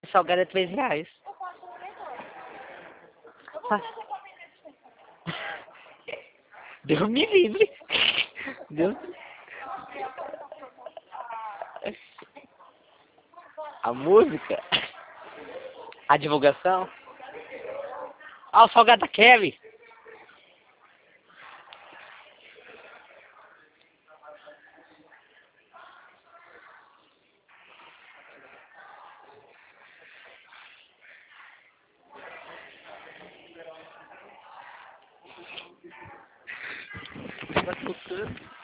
Salgado é R$ 3. Ah. Deus me livre. Deus. A música. A divulgação. Ah, o salgado da Kevin. Tá tocando.